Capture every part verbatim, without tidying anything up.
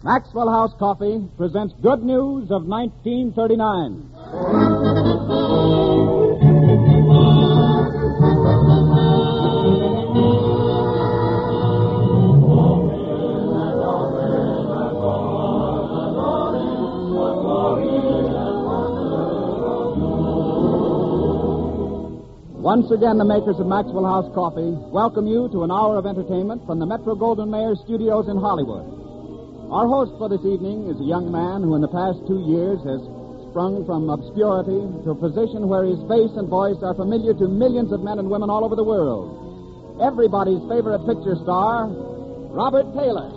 Maxwell House Coffee presents Good News of nineteen thirty-nine. Once again, the makers of Maxwell House Coffee welcome you to an hour of entertainment from the Metro-Goldwyn-Mayer studios in Hollywood. Our host for this evening is a young man who in the past two years has sprung from obscurity to a position where his face and voice are familiar to millions of men and women all over the world. Everybody's favorite picture star, Robert Taylor.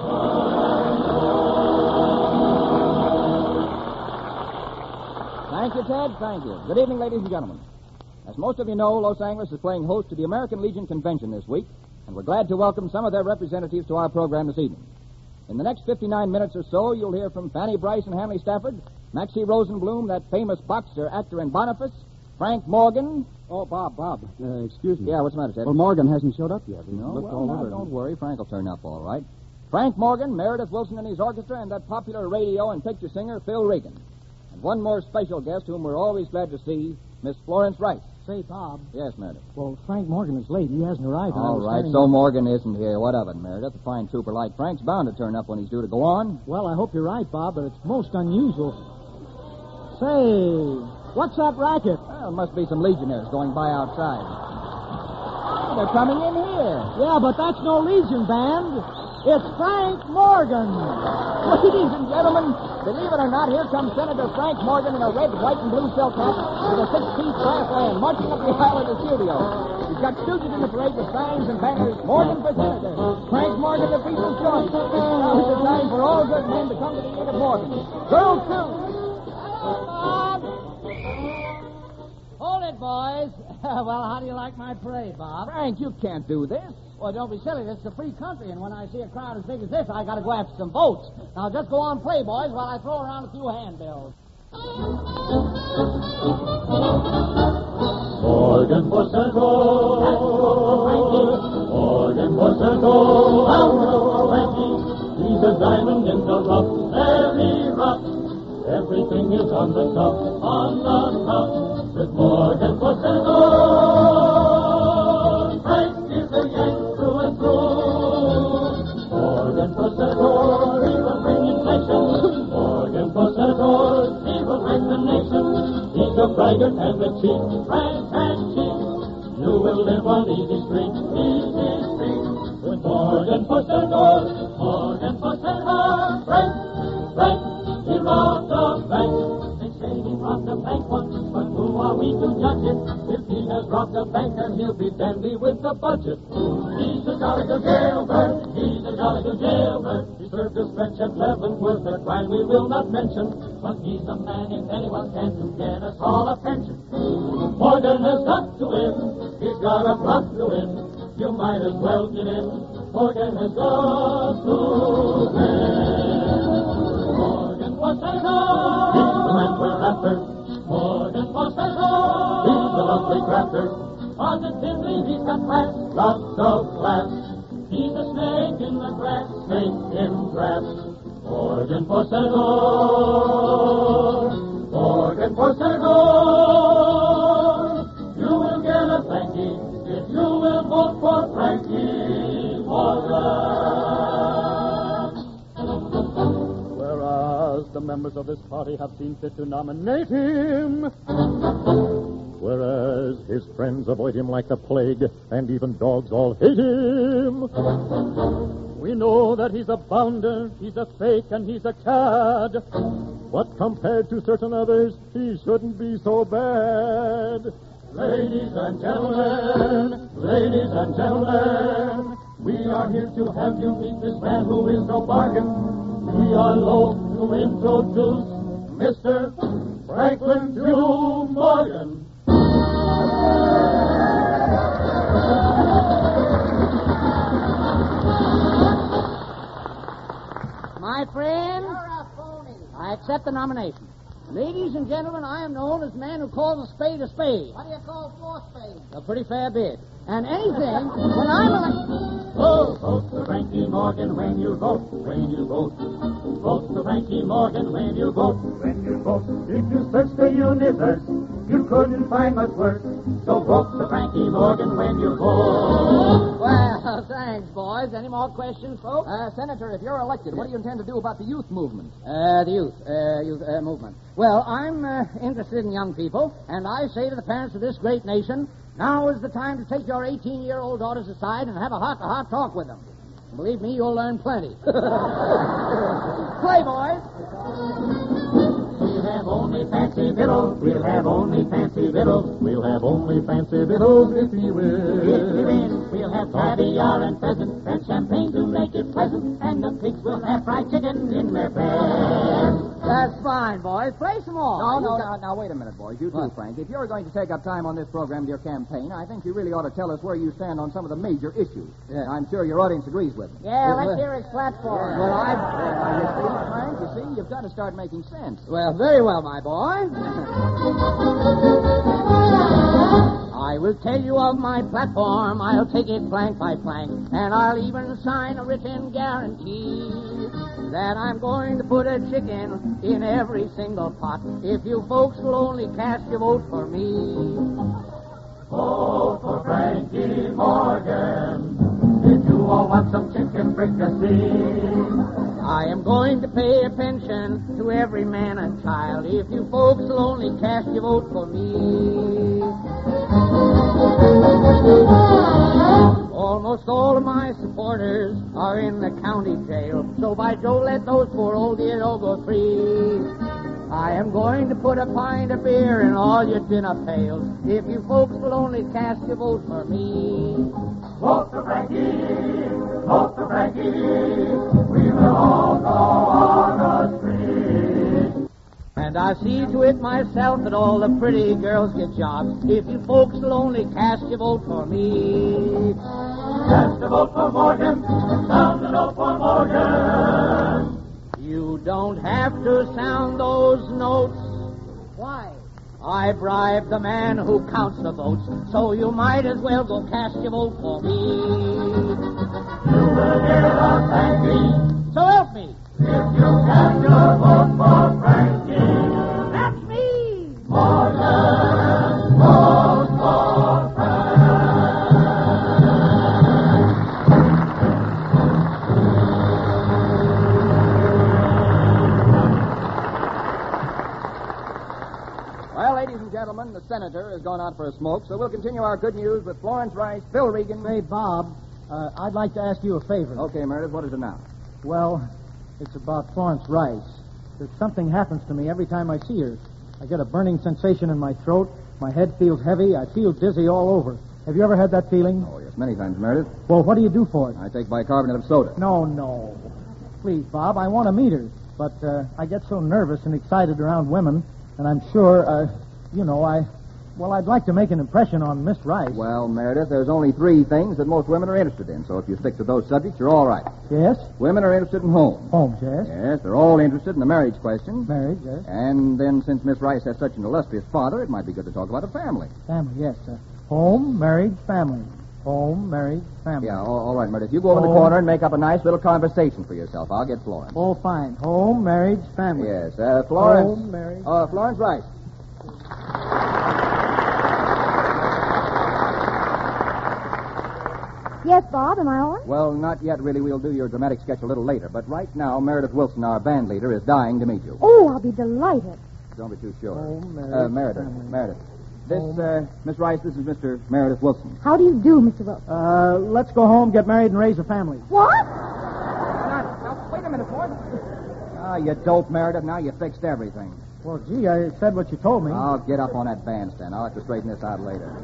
Thank you, Ted. Thank you. Good evening, ladies and gentlemen. As most of you know, Los Angeles is playing host to the American Legion Convention this week, and we're glad to welcome some of their representatives to our program this evening. In the next fifty-nine minutes or so, you'll hear from Fanny Bryce and Hanley Stafford, Maxie Rosenblum, that famous boxer, actor, and Boniface, Frank Morgan. Oh, Bob, Bob, uh, excuse me. Yeah, what's the matter, Ted? Well, Morgan hasn't showed up yet. No, Looked well, all now, over. don't worry. Frank will turn up all right. Frank Morgan, Meredith Wilson and his orchestra, and that popular radio and picture singer, Phil Regan. And one more special guest whom we're always glad to see, Miss Florence Rice. Say, Bob. Yes, Meredith. Well, Frank Morgan is late. He hasn't arrived. All right, so Morgan isn't here. What of it, Meredith? A fine trooper like Frank's bound to turn up when he's due to go on. Well, I hope you're right, Bob, but it's most unusual. Say, what's that racket? Well, it must be some Legionnaires going by outside. They're coming in here. Yeah, but that's no Legion band. It's Frank Morgan. Ladies and gentlemen, believe it or not, here comes Senator Frank Morgan in a red, white, and blue silk hat with a six-piece brass band marching up the aisle of the studio. He's got stooges in the parade with signs and banners. Morgan for Senator. Frank Morgan, the people's choice. Now it's a time for all good men to come to the aid of Morgan. Girls, too. Bob! Hold it, boys. Well, how do you like my parade, Bob? Frank, you can't do this. Well, don't be silly. This is a free country, and when I see a crowd as big as this, I got to go after some votes. Now, just go on, play, boys, while I throw around a few handbills. Morgan for Central. Morgan for Central. How Frankie? He's a diamond in the rough, very rough. Everything is on the top, on the top. With Morgan for Central. Frank is a Yank through and through. Morgan for Central. He will bring inflation. Morgan for Central. He will bring the nation. He's a braggart and a cheat. Frank and cheat. You will live on easy street, easy street. With Morgan for Central. Morgan for Central. Frank, Frank, he robbed the bank. They say he robbed the bank once, but who are we to judge it? If he has robbed a bank, then he'll be dandy with the budget. He's a jolly good jailbird. He's a jolly good jailbird. He served a stretch at Leavenworth, a crime we will not mention. But he's a man, if anyone can, to get us all a pension. Morgan has got to win. He's got a plot to win. You might as well get in. Morgan has got to win. Morgan for Central. He's the man we're after. Morgan for Central. He's the lovely grafter. Positively, he's got class, lots of class. He's a snake in the grass, snake in grass. Morgan for Central. Morgan for Central. You will get a thanky if you will vote for Frankie Morgan. Whereas the members of this party have seen fit to nominate him. Whereas his friends avoid him like the plague, and even dogs all hate him. We know that he's a bounder, he's a fake, and he's a cad. But compared to certain others, he shouldn't be so bad. Ladies and gentlemen, ladies and gentlemen, we are here to have you meet this man who is no bargain. We are loath to introduce Mister Franklin Drew Morgan. My friend, I accept the nomination. Ladies and gentlemen, I am known as the man who calls a spade a spade. What do you call four spades? A pretty fair bit. And anything, when I'm elected... Oh, vote for Frankie Morgan when you vote, when you vote. vote for Frankie Morgan when you vote. When you vote, if you search the universe, you couldn't find much worse. So vote for Frankie Morgan when you vote. Well, thanks, boys. Any more questions, folks? Uh, Senator, if you're elected, what do you intend to do about the youth movement? Uh, the youth, uh, youth uh, movement. Well, I'm uh, interested in young people, and I say to the parents of this great nation, now is the time to take your eighteen-year-old daughters aside and have a heart-to-heart talk with them. Believe me, you'll learn plenty. Play, boys. We'll have only fancy victuals. We'll have only fancy victuals. We'll have only fancy victuals if you If we will. win, we'll have caviar and pheasant and champagne to make it pleasant. And the pigs will have fried chicken in their bed. That's fine, boys. Play some more. No, no, You no, now, wait a minute, boys. You too, Frank. If you're going to take up time on this program to your campaign, I think you really ought to tell us where you stand on some of the major issues. Yeah. I'm sure your audience agrees with me. Yeah, let's hear his platform. Well, I... Uh, you see, Frank, you see, you've got to start making sense. Well, very well, my boy. I will tell you of my platform. I'll take it plank by plank, and I'll even sign a written guarantee that I'm going to put a chicken in every single pot if you folks will only cast your vote for me. Vote for Frankie Morgan. If you all want some chicken fricassee. I am going to pay a pension to every man and child if you folks will only cast your vote for me. Almost all of my supporters are in the county jail, so by Joe, let those poor old dear all go free. I am going to put a pint of beer in all your dinner pails if you folks will only cast your vote for me. Vote for Frankie. Vote for Frankie. We will all go on the street. And I see to it myself that all the pretty girls get jobs if you folks will only cast your vote for me. Cast a vote for Morgan. Sound the note for Morgan. You don't have to sound those notes. Why? I bribed the man who counts the votes, so you might as well go cast your vote for me. You will get a Frankie. So help me. If you cast your vote for Frankie. That's me. Morgan, vote for Frankie. Well, ladies and gentlemen, the senator has gone out for a smoke, so we'll continue our good news with Florence Rice, Phil Regan. Say, Bob, uh, I'd like to ask you a favor. Okay, Meredith, what is it now? Well, it's about Florence Rice. There's something happens to me every time I see her. I get a burning sensation in my throat. My head feels heavy. I feel dizzy all over. Have you ever had that feeling? Oh, yes, many times, Meredith. Well, what do you do for it? I take bicarbonate of soda. No, no. Please, Bob, I want to meet her. But uh, I get so nervous and excited around women, and I'm sure, uh, you know, I... Well, I'd like to make an impression on Miss Rice. Well, Meredith, there's only three things that most women are interested in, so if you stick to those subjects, you're all right. Yes? Women are interested in home. Homes, yes. Yes, they're all interested in the marriage question. Marriage, yes. And then, since Miss Rice has such an illustrious father, it might be good to talk about a family. Family, yes. Uh, home, marriage, family. Home, marriage, family. Yeah, all, all right, Meredith. You go in the Home. corner and make up a nice little conversation for yourself. I'll get Florence. Oh, fine. Home, marriage, family. Yes, uh, Florence. Home, marriage. Uh, Florence Rice. Yes, Bob, am I on? Well, not yet, really. We'll do your dramatic sketch a little later. But right now, Meredith Wilson, our band leader, is dying to meet you. Oh, I'll be delighted. Don't be too sure. Home, marriage, uh, Meredith. family. Meredith. This, Home. uh, Miss Rice, this is Mister Meredith Wilson. How do you do, Mister Wilson? Uh, let's go home, get married, and raise a family. What? Now, now, wait a minute, Florence. Ah, you dope, Meredith. Now you fixed everything. Well, gee, I said what you told me. I'll get up on that bandstand. I'll have to straighten this out later.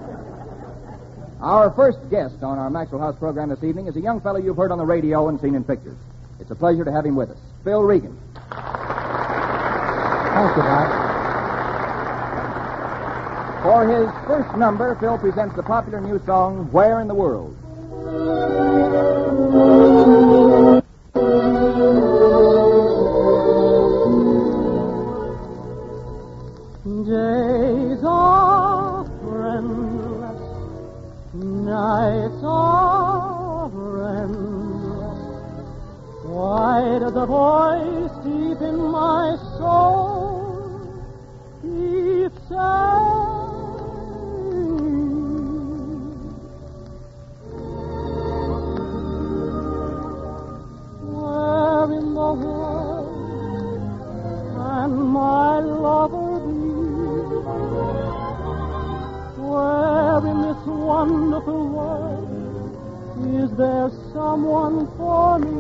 Our first guest on our Maxwell House program this evening is a young fellow you've heard on the radio and seen in pictures. It's a pleasure to have him with us. Phil Regan. Thank you, Bob. For his first number, Phil presents the popular new song, Where in the World? Days are friendless, nights are friendless. Why does the boy voice deep in my soul keeps saying, where in the world can my lover be? Where in this wonderful world is there someone for me?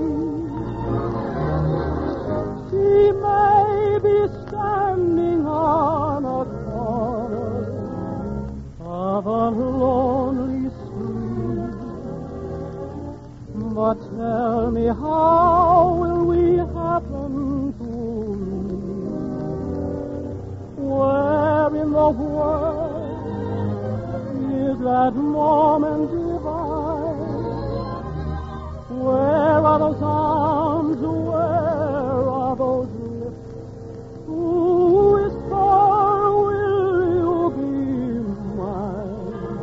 She may be standing on a corner of a lonely street, but tell me, how will we happen to meet? Where in the world is that moment divine? Where are those arms? Where are those lips? Who whisper, will you be mine?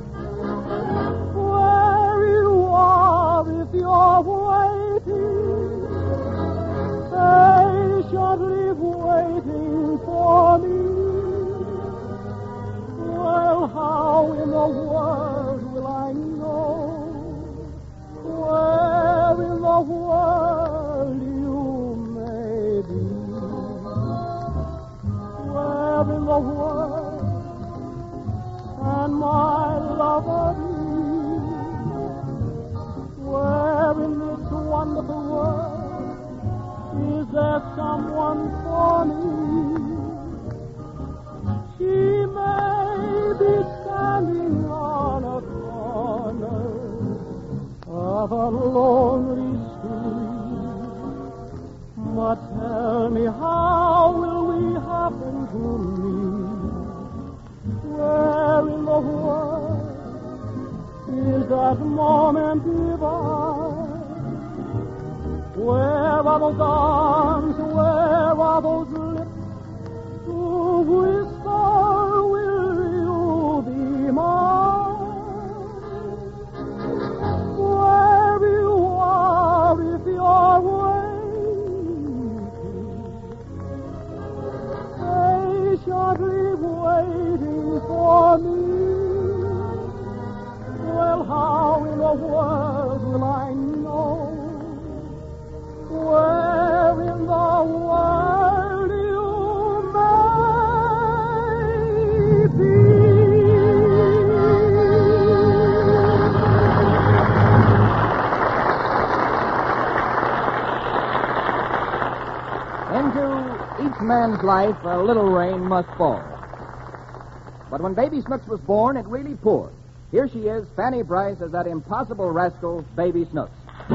Where you are, if you're waiting, patiently waiting for me, well, how in the world will I know where in the world you may be? Where in the world can my lover be? Where in this wonderful world is there someone for me? She may be standing on a corner of a lonely street, but tell me, how will we happen to meet? Where in the world is that moment divine? Where are those arms? Where are those lips to whisper, will you be mine? Where you are, if you're waiting, patiently waiting for me, well, how in the world will I know where in the world you may be? Into each man's life, a little rain must fall. But when Baby Snooks was born, it really poured. Here she is, Fanny Bryce, as that impossible rascal, Baby Snooks.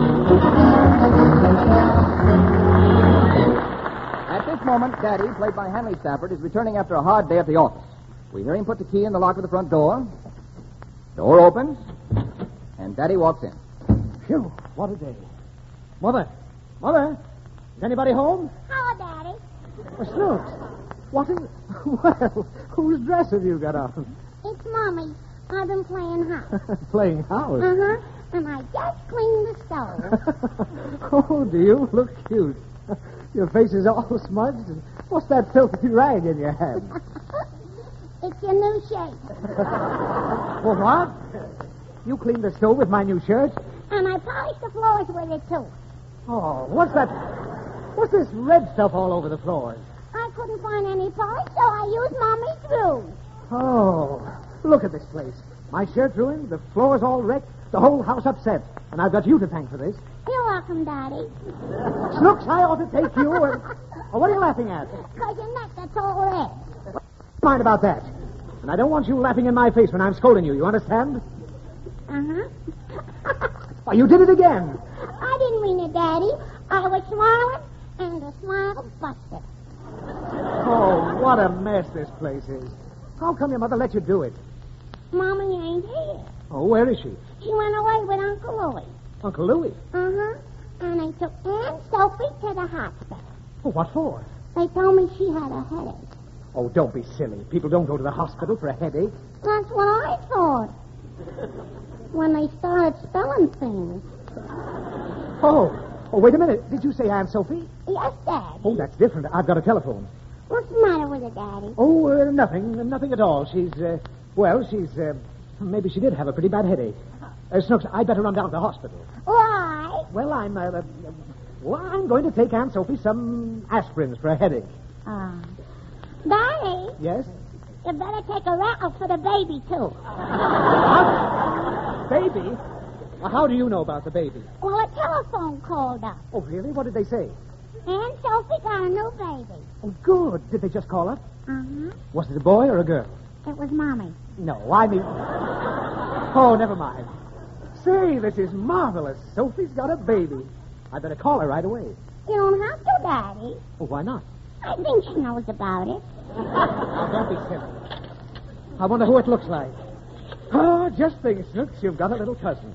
At this moment, Daddy, played by Henry Stafford, is returning after a hard day at the office. We hear him put the key in the lock of the front door. Door opens, and Daddy walks in. Phew, what a day. Mother, Mother, is anybody home? Hello, Daddy. Oh, Snooks, what is... Well, whose dress have you got on? It's Mommy. I've been playing house. Playing house? Uh-huh. And I just cleaned the stove. Oh, do you look cute? Your face is all smudged. And what's that filthy rag in your hand? It's your new shape. Well, what? You cleaned the stove with my new shirt? And I polished the floors with it, too. Oh, what's that? What's this red stuff all over the floors? I couldn't find any polish, so I used Mommy's glue. Oh, look at this place. My shirt's ruined, the floor's all wrecked, the whole house upset. And I've got you to thank for this. You're welcome, Daddy. Snooks, I ought to take you and... Oh, what are you laughing at? Because your neck, that's all red. Mind about that. And I don't want you laughing in my face when I'm scolding you, you understand? Uh-huh. Why, you did it again. I didn't mean it, Daddy. I was smiling, and the smile busted. Oh, what a mess this place is. How come your mother let you do it? Mommy ain't here. Oh, where is she? She went away with Uncle Louie. Uncle Louie. Uh-huh. And they took Aunt Sophie to the hospital. Oh, what for? They told me she had a headache. Oh, don't be silly. People don't go to the hospital for a headache. That's what I thought. When they started spelling things. Oh, Oh, wait a minute. Did you say Aunt Sophie? Yes, Daddy. Oh, that's different. I've got a telephone. What's the matter with her, Daddy? Oh, uh, nothing. Nothing at all. She's, uh, well, she's, uh, maybe she did have a pretty bad headache. Uh, Snooks, I'd better run down to the hospital. Why? Well, I'm, uh, uh, well, I'm going to take Aunt Sophie some aspirins for a headache. Oh. Daddy, Yes? you better take a rattle for the baby, too. Baby? Well, how do you know about the baby? Well, a telephone called up. Oh, really? What did they say? Aunt Sophie got a new baby. Oh, good. Did they just call up? Uh-huh. Was it a boy or a girl? It was Mommy. No, I mean... Oh, never mind. Say, this is marvelous. Sophie's got a baby. I better call her right away. You don't have to, Daddy. Oh, why not? I think she knows about it. Now, don't be silly. I wonder who it looks like. Oh, just think, Snooks, you've got a little cousin.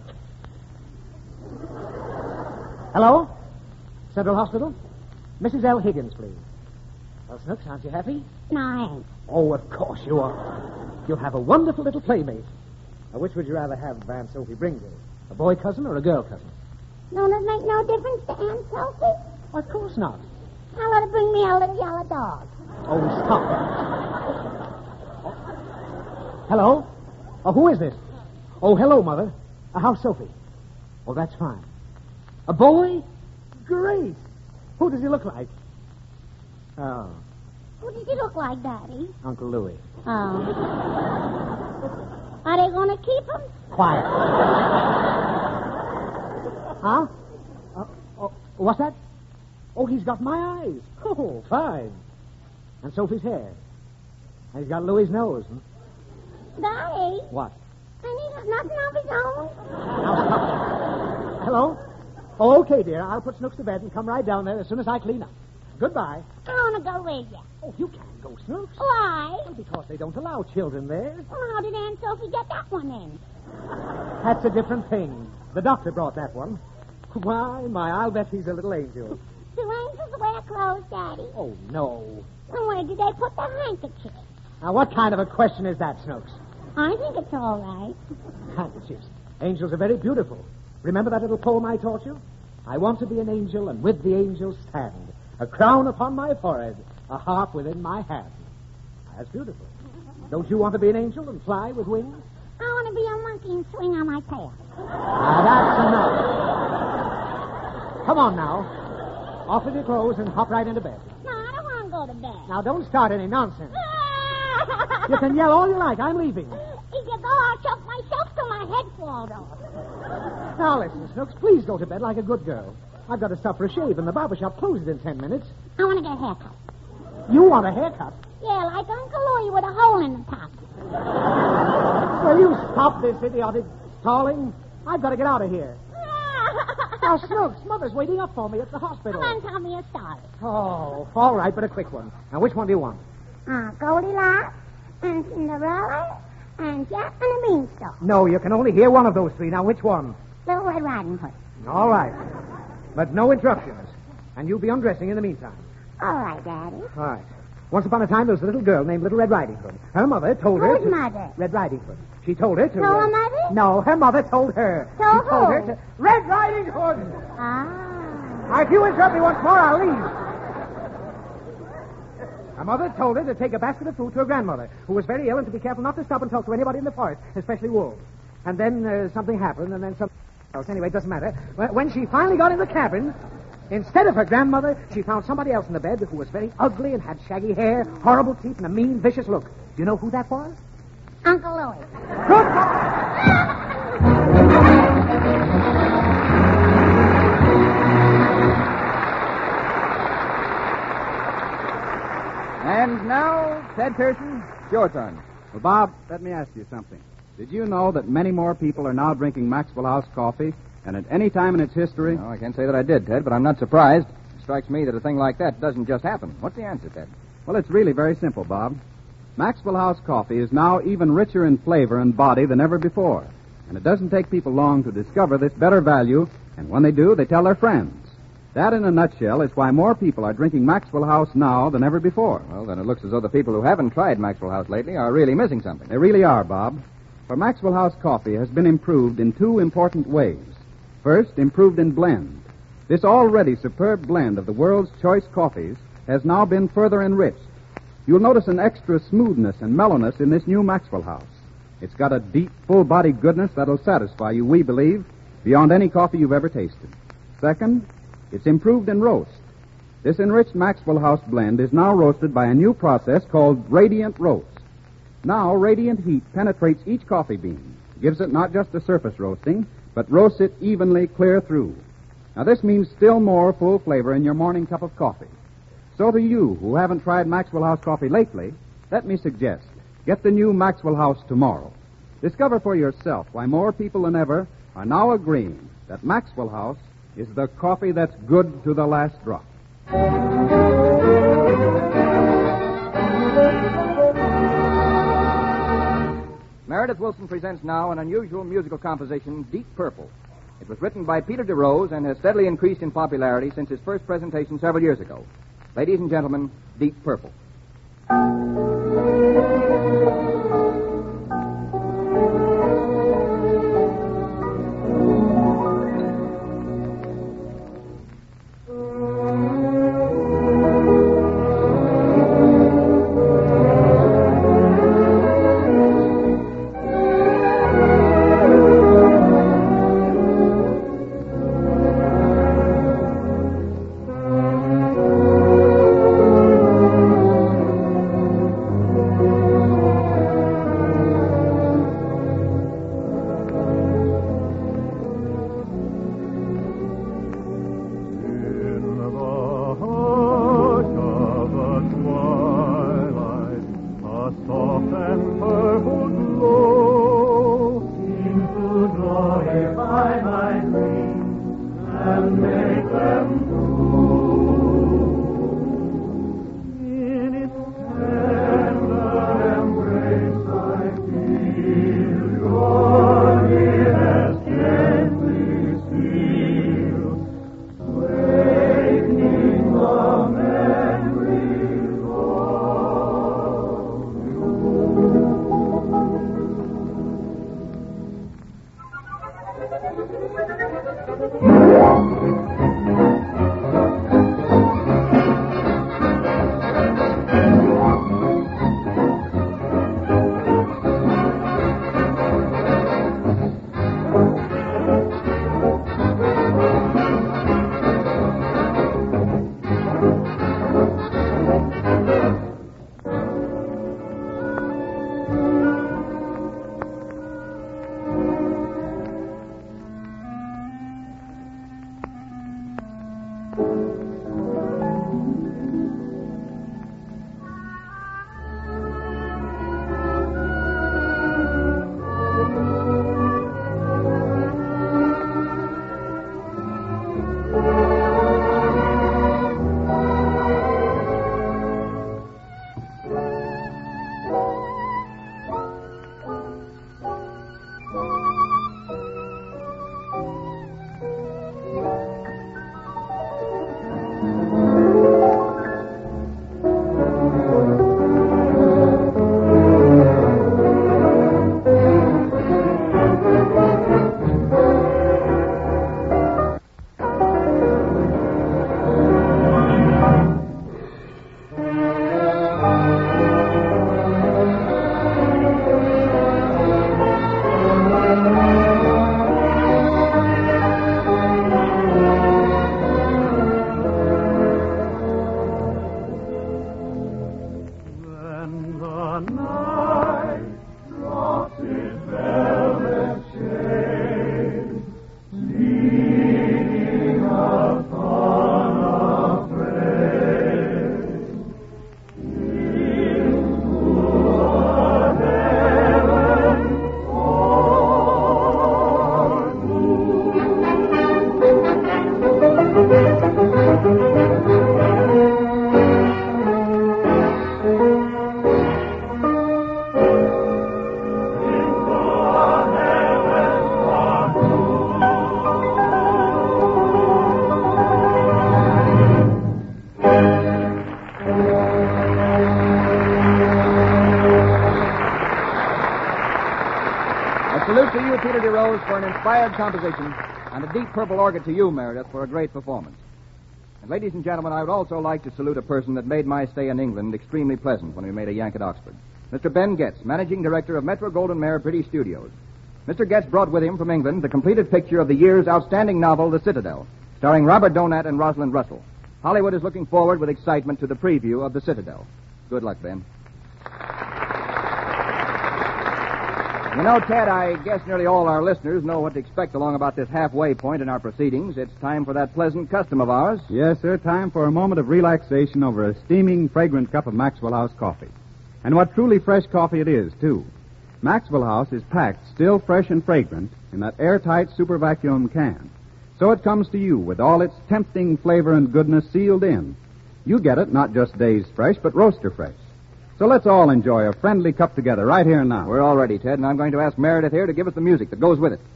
Hello? Central Hospital? Missus L. Higgins, please. Well, Snooks, aren't you happy? No, I ain't. Oh, of course you are. You'll have a wonderful little playmate. Now, which would you rather have Aunt Sophie bring you? A boy cousin or a girl cousin? Don't it make no difference to Aunt Sophie? Well, of course not. I'll let her bring me a little yellow dog. Oh, stop that. Oh. Hello? Oh, who is this? Oh, hello, Mother. Uh, how's Sophie? Oh, that's fine. A boy? Great. Who does he look like? Oh, Who does he look like, Daddy? Uncle Louis. Oh. Are they going to keep him? Quiet. Huh? Uh, oh, what's that? Oh, he's got my eyes. Oh, fine. And Sophie's hair. And he's got Louis's nose. Hmm? Daddy, What? and he got nothing of his own. Now stop. Hello? Oh, okay, dear. I'll put Snooks to bed and come right down there as soon as I clean up. Goodbye. I want to go with you. Oh, you can't go, Snooks. Why? Well, because they don't allow children there. Well, how did Aunt Sophie get that one in? That's a different thing. The doctor brought that one. Why, my, I'll bet he's a little angel. Do angels wear clothes, Daddy? Oh, no. And where did they put the handkerchief? Now, what kind of a question is that, Snooks? I think it's all right. Handkerchiefs. Angels are very beautiful. Remember that little poem I taught you? I want to be an angel, and with the angels stand. A crown upon my forehead, a harp within my hand. That's beautiful. Don't you want to be an angel and fly with wings? I want to be a monkey and swing on my tail. Now, that's enough. Come on now. Off with your clothes and hop right into bed. No, I don't want to go to bed. Now, don't start any nonsense. You can yell all you like. I'm leaving. If you go, I'll choke myself till my head falls off. Now, listen, Snooks, please go to bed like a good girl. I've got to stop for a shave, and the barber shop closes in ten minutes. I want to get a haircut. You want a haircut? Yeah, like Uncle Louie with a hole in the top. Will you stop this idiotic stalling? I've got to get out of here. Now, Snooks, Mother's waiting up for me at the hospital. Come on, tell me a story. Oh, all right, but a quick one. Now, which one do you want? Uh, Goldilocks and Cinderella and Jack and the Beanstalk. No, you can only hear one of those three. Now, which one? Little Red Riding Hood. All right. But no interruptions. And you'll be undressing in the meantime. All right, Daddy. All right. Once upon a time, there was a little girl named Little Red Riding Hood. Her mother told her... Whose to... mother? Red Riding Hood. She told her to... Told her mother? No, her mother told her. Told she told who? her to... Red Riding Hood! Ah. Now, if you interrupt me once more, I'll leave. Her mother told her to take a basket of food to her grandmother, who was very ill, and to be careful not to stop and talk to anybody in the forest, especially wolves. And then uh, something happened, and then something else. Anyway, it doesn't matter. When she finally got in the cabin, instead of her grandmother, she found somebody else in the bed who was very ugly and had shaggy hair, horrible teeth, and a mean, vicious look. Do you know who that was? Uncle Louie. Good boy! And now, Ted Pearson, it's your turn. Well, Bob, let me ask you something. Did you know that many more people are now drinking Maxwell House coffee than at any time in its history? No, I can't say that I did, Ted, but I'm not surprised. It strikes me that a thing like that doesn't just happen. What's the answer, Ted? Well, it's really very simple, Bob. Maxwell House coffee is now even richer in flavor and body than ever before. And it doesn't take people long to discover this better value, and when they do, they tell their friends. That, in a nutshell, is why more people are drinking Maxwell House now than ever before. Well, then it looks as though the people who haven't tried Maxwell House lately are really missing something. They really are, Bob. For Maxwell House coffee has been improved in two important ways. First, improved in blend. This already superb blend of the world's choice coffees has now been further enriched. You'll notice an extra smoothness and mellowness in this new Maxwell House. It's got a deep, full-bodied goodness that'll satisfy you, we believe, beyond any coffee you've ever tasted. Second, it's improved in roast. This enriched Maxwell House blend is now roasted by a new process called Radiant Roast. Now, radiant heat penetrates each coffee bean, gives it not just a surface roasting, but roasts it evenly clear through. Now, this means still more full flavor in your morning cup of coffee. So to you who haven't tried Maxwell House coffee lately, let me suggest, get the new Maxwell House tomorrow. Discover for yourself why more people than ever are now agreeing that Maxwell House is the coffee that's good to the last drop. Meredith Wilson presents now an unusual musical composition, Deep Purple. It was written by Peter DeRose and has steadily increased in popularity since his first presentation several years ago. Ladies and gentlemen, Deep Purple. A salute to you, Peter DeRose, for an inspired composition. And a deep purple orchid to you, Meredith, for a great performance. And ladies and gentlemen, I would also like to salute a person that made my stay in England extremely pleasant when we made a yank at Oxford. Mister Ben Getz, managing director of Metro-Goldwyn-Mayer British Studios. Mister Getz brought with him from England the completed picture of the year's outstanding novel, The Citadel, starring Robert Donat and Rosalind Russell. Hollywood is looking forward with excitement to the preview of The Citadel. Good luck, Ben. You know, Ted, I guess nearly all our listeners know what to expect along about this halfway point in our proceedings. It's time for that pleasant custom of ours. Yes, sir. Time for a moment of relaxation over a steaming, fragrant cup of Maxwell House coffee. And what truly fresh coffee it is, too. Maxwell House is packed, still fresh and fragrant, in that airtight super vacuum can. So it comes to you with all its tempting flavor and goodness sealed in. You get it not just days fresh, but roaster fresh. So let's all enjoy a friendly cup together right here and now. We're all ready, Ted, and I'm going to ask Meredith here to give us the music that goes with it.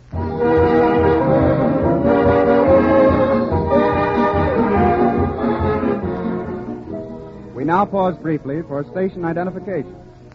We now pause briefly for station identification.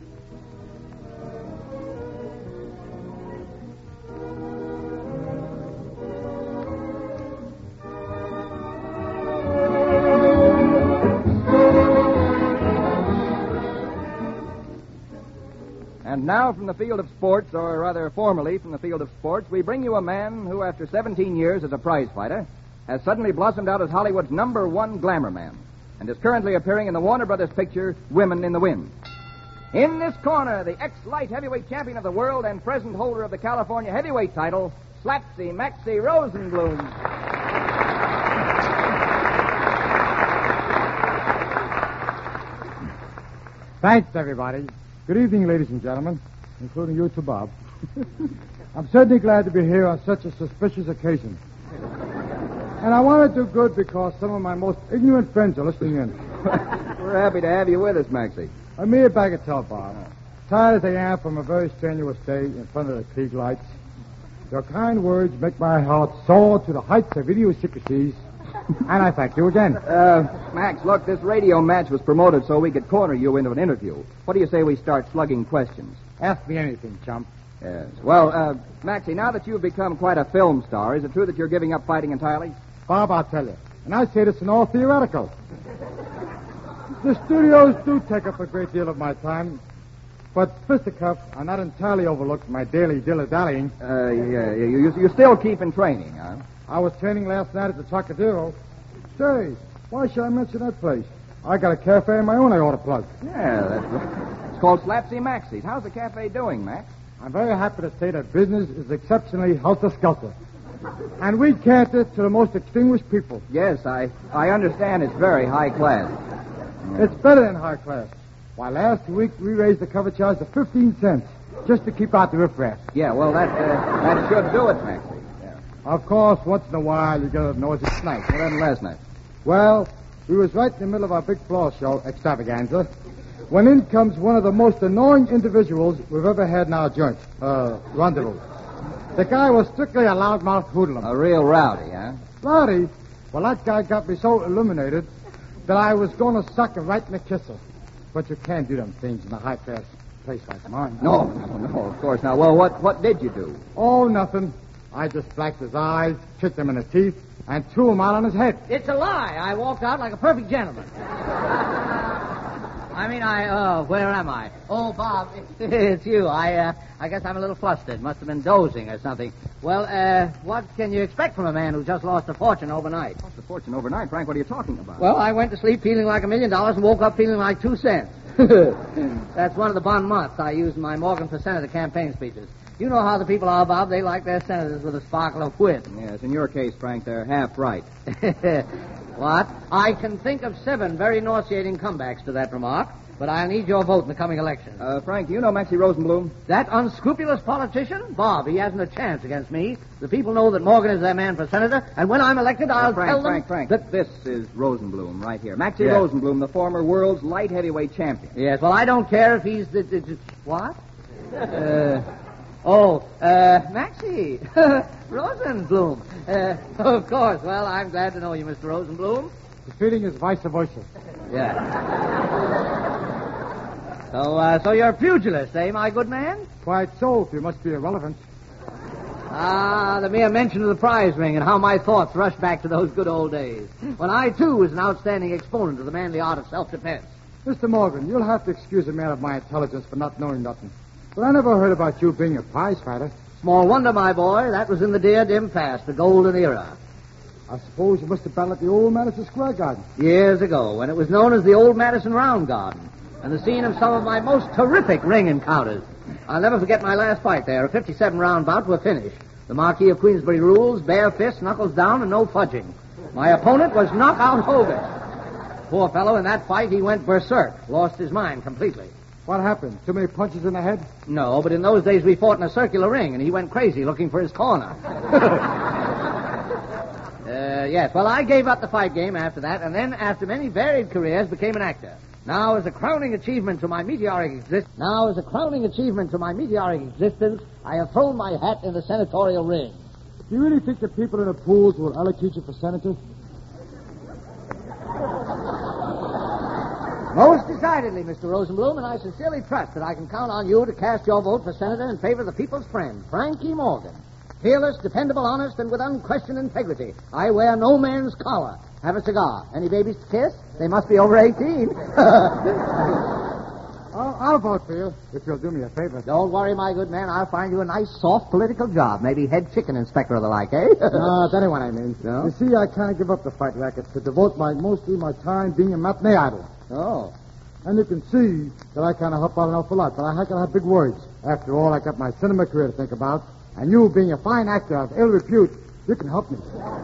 And now from the field of sports, or rather formerly from the field of sports, we bring you a man who, after seventeen years as a prize fighter, has suddenly blossomed out as Hollywood's number one glamour man, and is currently appearing in the Warner Brothers picture, Women in the Wind. In this corner, the ex-light heavyweight champion of the world and present holder of the California heavyweight title, Slapsy Maxie Rosenblum. Thanks, everybody. Good evening, ladies and gentlemen, including you too, Bob. I'm certainly glad to be here on such a suspicious occasion. And I want to do good because some of my most ignorant friends are listening in. We're happy to have you with us, Maxie. A mere bagatelle, Bob. Tired as I am from a very strenuous day in front of the Krieg lights, your kind words make my heart soar to the heights of idiosyncrasies, and I thank you again. Uh, Max, look, this radio match was promoted so we could corner you into an interview. What do you say we start slugging questions? Ask me anything, chump. Yes. Well, uh, Maxie, now that you've become quite a film star, is it true that you're giving up fighting entirely? Bob, I'll tell you. And I say this in all theoretical. The studios do take up a great deal of my time, but fisticuffs are not entirely overlooked my daily dilly-dallying. Uh, yeah, you, you, you still keep in training, huh? I was training last night at the Trocadero. Say, why should I mention that place? I got a cafe of my own I ought to plug. Yeah, that's right. It's called Slapsy Maxie's. How's the cafe doing, Max? I'm very happy to say that business is exceptionally helter-skelter. And we cater to the most extinguished people. Yes, I, I understand it's very high class. It's better than high class. Why, last week we raised the cover charge to fifteen cents just to keep out the riffraff. Yeah, well, that, uh, that should do it, Maxie. Of course, once in a while you get a noisy night. What happened last night? Well, we was right in the middle of our big floor show extravaganza when in comes one of the most annoying individuals we've ever had in our joint, uh, rendezvous. The guy was strictly a loudmouth hoodlum. A real rowdy, huh? Rowdy? Well, that guy got me so illuminated that I was going to suck him right in the kisser. But you can't do them things in a high-class place like mine. No, no, no, of course not. Well, what, what did you do? Oh, nothing. I just blacked his eyes, kicked him in the teeth, and threw him out on his head. It's a lie. I walked out like a perfect gentleman. I mean, I, uh, where am I? Oh, Bob, it's, it's you. I, uh, I guess I'm a little flustered. Must have been dozing or something. Well, uh, what can you expect from a man who just lost a fortune overnight? Lost a fortune overnight? Frank, what are you talking about? Well, I went to sleep feeling like a million dollars and woke up feeling like two cents. That's one of the bon mots I use in my Morgan for Senator campaign speeches. You know how the people are, Bob. They like their senators with a sparkle of wit. Yes, in your case, Frank, they're half right. What? I can think of seven very nauseating comebacks to that remark, but I'll need your vote in the coming election. Uh, Frank, do you know Maxie Rosenblum? That unscrupulous politician? Bob, he hasn't a chance against me. The people know that Morgan is their man for senator, and when I'm elected, I'll uh, Frank, tell them... Frank, Frank, that... this is Rosenblum right here. Maxie Yes. Rosenblum, the former world's light heavyweight champion. Yes, well, I don't care if he's the... the, the what? uh... Oh, uh, Maxie. Rosenblum. Uh, of course. Well, I'm glad to know you, Mister Rosenblum. The feeling is vice versa. Yeah. so, uh, so you're a pugilist, eh, my good man? Quite so, if you must be irrelevant. Ah, the mere mention of the prize ring and how my thoughts rush back to those good old days, when I, too, was an outstanding exponent of the manly art of self-defense. Mister Morgan, you'll have to excuse a man of my intelligence for not knowing nothing. But I never heard about you being a prize fighter. Small wonder, my boy. That was in the dear dim past, the golden era. I suppose you must have battled at the old Madison Square Garden. Years ago, when it was known as the old Madison Round Garden, and the scene of some of my most terrific ring encounters. I'll never forget my last fight there, a fifty-seven round bout to a finish. The Marquis of Queensbury rules, bare fists, knuckles down, and no fudging. My opponent was Knockout Hogan. Poor fellow, in that fight, he went berserk, lost his mind completely. What happened? Too many punches in the head? No, but in those days we fought in a circular ring, and he went crazy looking for his corner. uh, yes, well, I gave up the fight game after that, and then, after many varied careers, became an actor. Now, as a crowning achievement to my meteoric existence, now as a crowning achievement to my meteoric existence, I have thrown my hat in the senatorial ring. Do you really think the people in the pools will allocate you for senator? Most decidedly, Mister Rosenblum, and I sincerely trust that I can count on you to cast your vote for senator in favor of the people's friend, Frankie Morgan. Fearless, dependable, honest, and with unquestioned integrity. I wear no man's collar. Have a cigar. Any babies to kiss? They must be over eighteen. I'll, I'll vote for you, if you'll do me a favor. Don't worry, my good man. I'll find you a nice, soft political job. Maybe head chicken inspector or the like, eh? No, that ain't what I mean. No? You see, I kind of give up the fight racket to devote my mostly my time being a matinee idol. Oh. And you can see that I kind of help out an awful lot, but I can have big words. After all, I got my cinema career to think about, and you, being a fine actor of ill repute, you can help me.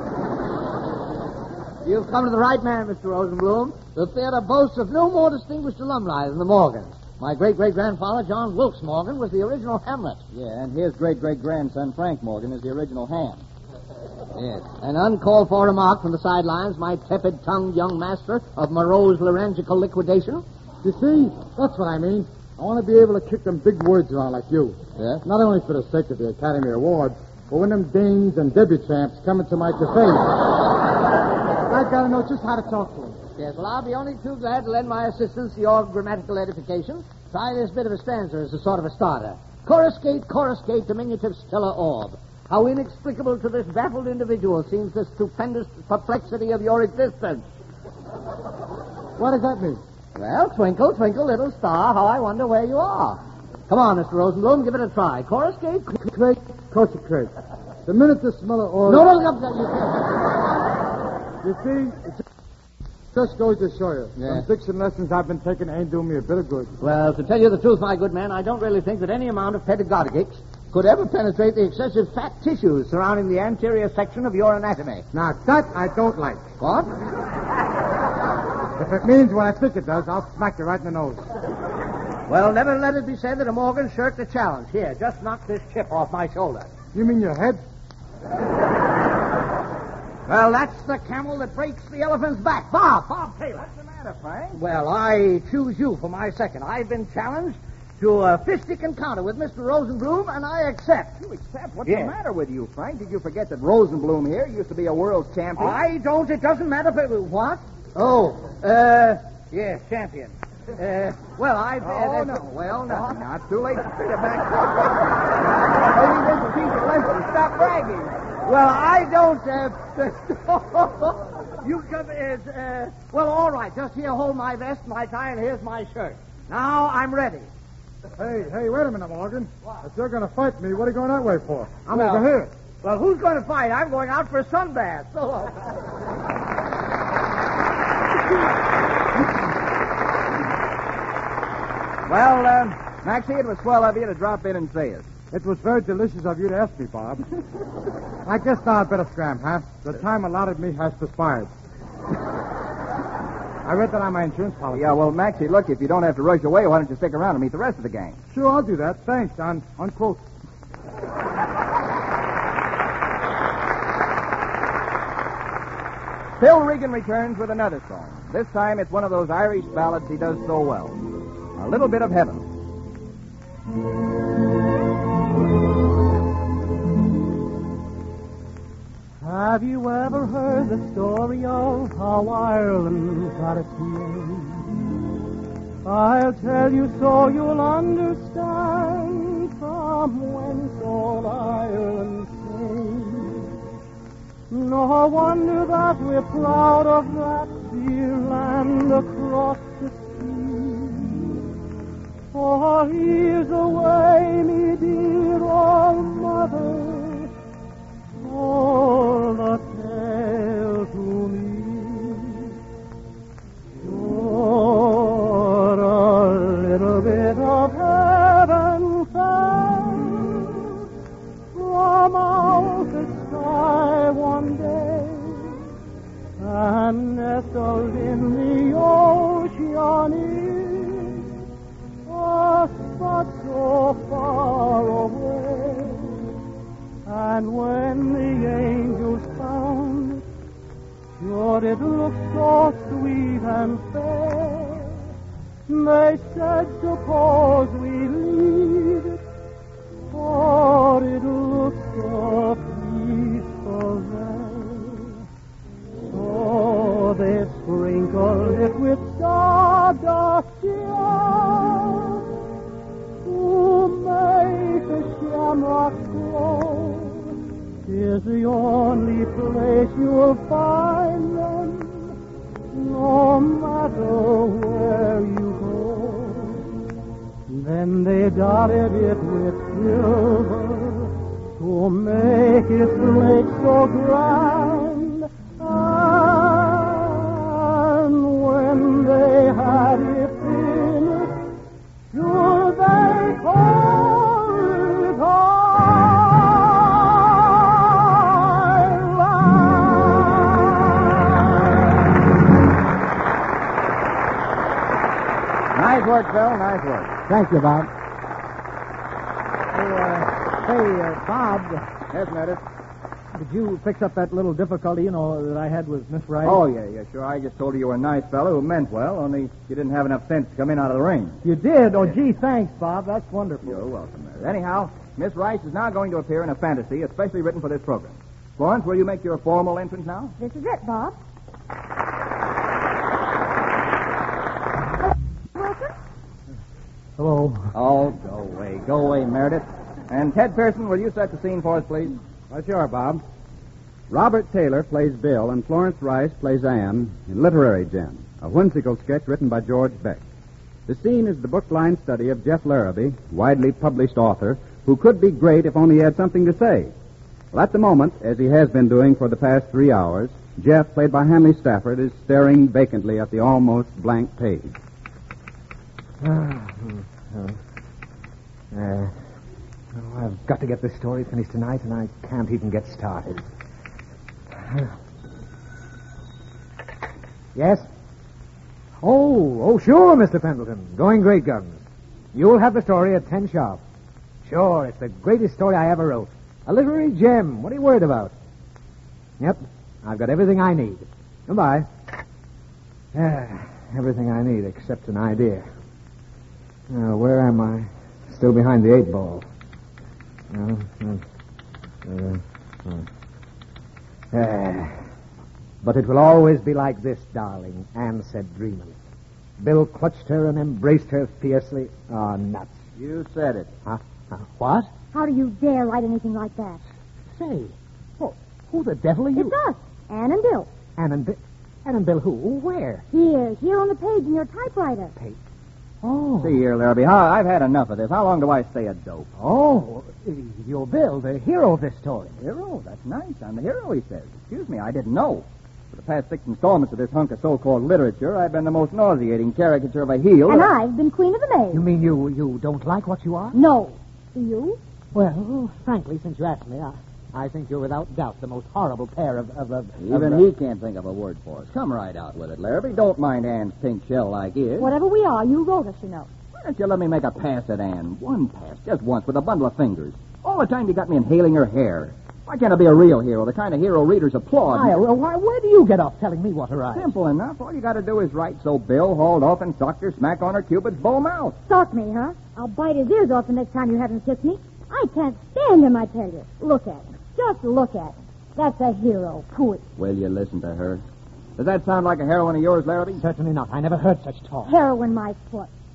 You've come to the right man, Mister Rosenblum. The theater boasts of no more distinguished alumni than the Morgans. My great-great-grandfather, John Wilkes Morgan, was the original Hamlet. Yeah, and his great-great-grandson, Frank Morgan, is the original Ham. Yes. An uncalled for remark from the sidelines, my tepid-tongued young master of Moreau's laryngeal liquidation. You see, that's what I mean. I want to be able to kick them big words around like you. Yes? Not only for the sake of the Academy Award, but when them dames and debutantes come into my cafe, I gotta know just how to talk to them. Yes, well, I'll be only too glad to lend my assistance to your grammatical edification. Try this bit of a stanza as a sort of a starter. Coruscate, coruscate, diminutive stellar orb. How inexplicable to this baffled individual seems the stupendous perplexity of your existence. What does that mean? Well, twinkle, twinkle, little star, how I wonder where you are. Come on, Mister Rosenblum, give it a try. Coruscate? Crate, coruscate. The minute the smell of oil... No, no, no, no, you can't. You see, it just goes to show you. Yeah. Some diction lessons I've been taking ain't doing me a bit of good. Well, to tell you the truth, my good man, I don't really think that any amount of pedagogics could ever penetrate the excessive fat tissues surrounding the anterior section of your anatomy. Now, that I don't like. What? If it means what I think it does, I'll smack you right in the nose. Well, never let it be said that a Morgan shirked a challenge. Here, just knock this chip off my shoulder. You mean your head? Well, that's the camel that breaks the elephant's back. Bob, Bob Taylor. What's the matter, Frank? Well, I choose you for my second. I've been challenged to a fistic encounter with Mister Rosenblum, and I accept. You accept? What's Yes. the matter with you, Frank? Did you forget that Rosenblum here used to be a world champion? I don't. It doesn't matter if it... What? Oh, uh, yes, champion. Uh, well, I've... Oh, uh, no. Well, no. Now, it's too late to pay it back. Maybe this will teach you a lesson. Stop bragging. Well, I don't, uh... you come... Uh, uh, well, all right. Just here, hold my vest, my tie, and here's my shirt. Now, I'm ready. Hey, hey, wait a minute, Morgan. What? If you're going to fight me, what are you going that way for? I'm Well- over here. Well, who's going to fight? I'm going out for a sunbath. So long. Well, uh, Maxie, it was swell of you to drop in and say it. It was very delicious of you to ask me, Bob. I guess now I'd better scram, huh? The time allotted me has expired. I read that on my insurance policy. Yeah, well, Maxie, look, if you don't have to rush away, why don't you stick around and meet the rest of the gang? Sure, I'll do that. Thanks, on unquote. Phil Regan returns with another song. This time it's one of those Irish ballads he does so well. A Little Bit of Heaven. Have you ever heard the story of how Ireland got its name? I'll tell you so you'll understand from whence all Ireland's No wonder that we're proud of that dear land across the sea. For here's the way, me dear old mother, told the tale to me. You're a little bit of heaven fell from out the sky one day, and nestled in the ocean is a spot so far away. And when the angels found it, sure it looked so sweet and fair. They said, suppose we leave it, for it looks so peaceful there. So they sprinkled it with sawdust just to make the shamrocks glow. 'Tis the only place you'll find them, no matter where you go. Then they dotted it with silver to make its lake so grand. And when they had it finished, sure they called it Nice work, Phil. Nice work. Thank you, Bob. Hey, uh, hey uh, Bob, Yes, Meredith. did you fix up that little difficulty, you know, that I had with Miss Wright? Oh, yeah, yeah, sure. I just told her you were a nice fellow who meant well, only you didn't have enough sense to come in out of the rain. You did? Oh, gee, thanks, Bob. That's wonderful. You're welcome, Meredith. Anyhow, Miss Rice is now going to appear in a fantasy especially written for this program. Florence, will you make your formal entrance now? This is it, Bob. Wilson? Hello. Oh, go away. Go away, Meredith. And Ted Pearson, will you set the scene for us, please? Well, sure, Bob. Robert Taylor plays Bill, and Florence Rice plays Anne in Literary Gem, a whimsical sketch written by George Beck. The scene is the book-line study of Jeff Larrabee, widely published author, who could be great if only he had something to say. Well, at the moment, as he has been doing for the past three hours, Jeff, played by Hanley Stafford, is staring vacantly at the almost blank page. Uh, uh, oh, I've got to get this story finished tonight, and I can't even get started. Yes? Oh, oh, sure, Mister Pendleton. Going great guns. You'll have the story at ten sharp. Sure, it's the greatest story I ever wrote. A literary gem. What are you worried about? Yep, I've got everything I need. Goodbye. Yeah, everything I need except an idea. Now, where am I? Still behind the eight ball. Uh, uh, uh, uh. But it will always be like this, darling, Anne said dreamily. Bill clutched her and embraced her fiercely. Oh, nuts. You said it. Huh? Huh? What? How do you dare write anything like that? Say, oh, who the devil are you? It's us, Anne and Bill. Anne and Bill. Anne and Bill who? Where? Here, here on the page in your typewriter. Page. Oh. See here, Larrabee, how, I've had enough of this. How long do I stay a dope? Oh, you're Bill, the hero of this story. Hero? That's nice. I'm the hero, he says. Excuse me, I didn't know. For the past six installments of this hunk of so-called literature, I've been the most nauseating caricature of a heel. And I've been queen of the maze. You mean you, you don't like what you are? No. Do you? Well, frankly, since you asked me, I, I think you're without doubt the most horrible pair of... of, of Even of, he can't think of a word for us. Come right out with it, Larrabee. Don't mind Anne's pink shell like his. Whatever we are, you wrote us, you know. Why don't you let me make a pass at Anne? One pass, just once, with a bundle of fingers. All the time you got me inhaling her hair. Why can't I be a real hero, the kind of hero readers applaud? Why, well, why, where do you get off telling me what to write? Simple enough. All you got to do is write so Bill hauled off and socked her smack on her Cupid's bow mouth. Sock me, huh? I'll bite his ears off the next time you have him kiss me. I can't stand him, I tell you. Look at him. Just look at him. That's a hero. Pooey. Will you listen to her? Does that sound like a heroine of yours, Larrabee? Certainly not. I never heard such talk. Heroin, my foot.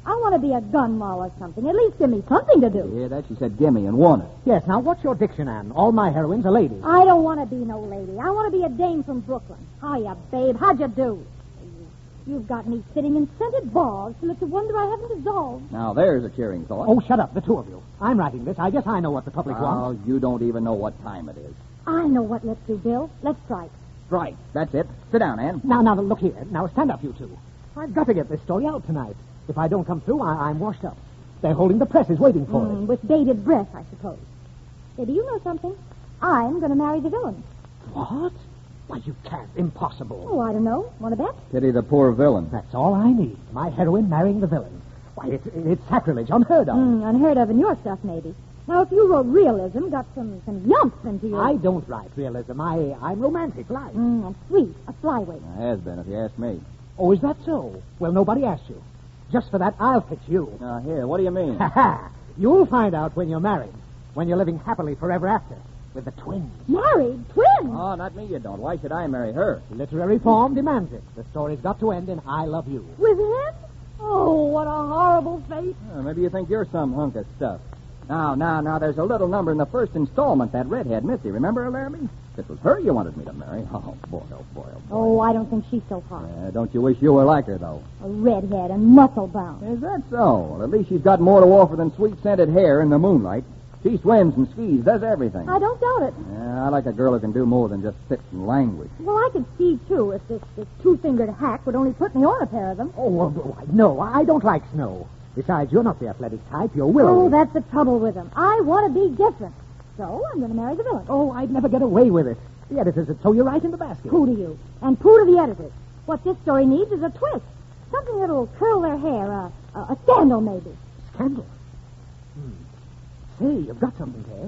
I want to be a gun moll or something. At least give me something to do. Yeah, that she said gimme and want it. Yes, now, what's your diction, Anne? All my heroines are ladies. I don't want to be no lady. I want to be a dame from Brooklyn. Hiya, babe. How'd you do? You've got me sitting in scented balls till it's a wonder I haven't dissolved. Now, there's a cheering thought. Oh, shut up, the two of you. I'm writing this. I guess I know what the public Oh, wants. you don't even know what time it is. I know what let's do, Bill. Let's strike. Right, that's it. Sit down, Ann. Now, now, look here. Now, stand up, you two. I've got to get this story out tonight. If I don't come through, I- I'm washed up. They're holding the presses waiting for Mm, it. with bated breath, I suppose. Say, do you know something? I'm going to marry the villain. What? Why, you can't. Impossible. Oh, I don't know. Want to bet? Pity the poor villain. That's all I need. My heroine marrying the villain. Why, it's, it's sacrilege, unheard of. Mm, unheard of in your stuff, maybe. Now, if you wrote realism, got some, some yumps into your... I don't write realism. I, I'm romantic, like. Mm, and sweet. A flyweight. It has been, if you ask me. Oh, is that so? Well, nobody asked you. Just for that, I'll pitch you. Now, here, what do you mean? Ha ha! You'll find out when you're married. When you're living happily forever after. With the twins. Married? Twins? Oh, not me, you don't. Why should I marry her? Literary form demands it. The story's got to end in I love you. With him? Oh, what a horrible fate. Oh, maybe you think you're some hunk of stuff. Now, now, now, there's a little number in the first installment, that redhead Missy. Remember her, Laramie? It was her you wanted me to marry. Oh, boy, oh, boy, oh, boy. Oh, I don't think she's so hot. Uh, don't you wish you were like her, though? A redhead and muscle-bound. Is that so? Well, at least she's got more to offer than sweet-scented hair in the moonlight. She swims and skis, does everything. I don't doubt it. Yeah, I like a girl who can do more than just sit and languish. Well, I could see, too, if this, this two-fingered hack would only put me on a pair of them. Oh, well, well, no, I don't like snow. Besides, you're not the athletic type. You're willowy. Oh, that's the trouble with them. I want to be different. So I'm going to marry the villain. Oh, I'd never get away with it. The editors would throw you right in the basket. Pooh to you. And pooh to the editors. What this story needs is a twist. Something that'll curl their hair. A, a, a scandal, maybe. Scandal? Hmm. Say, you've got something there.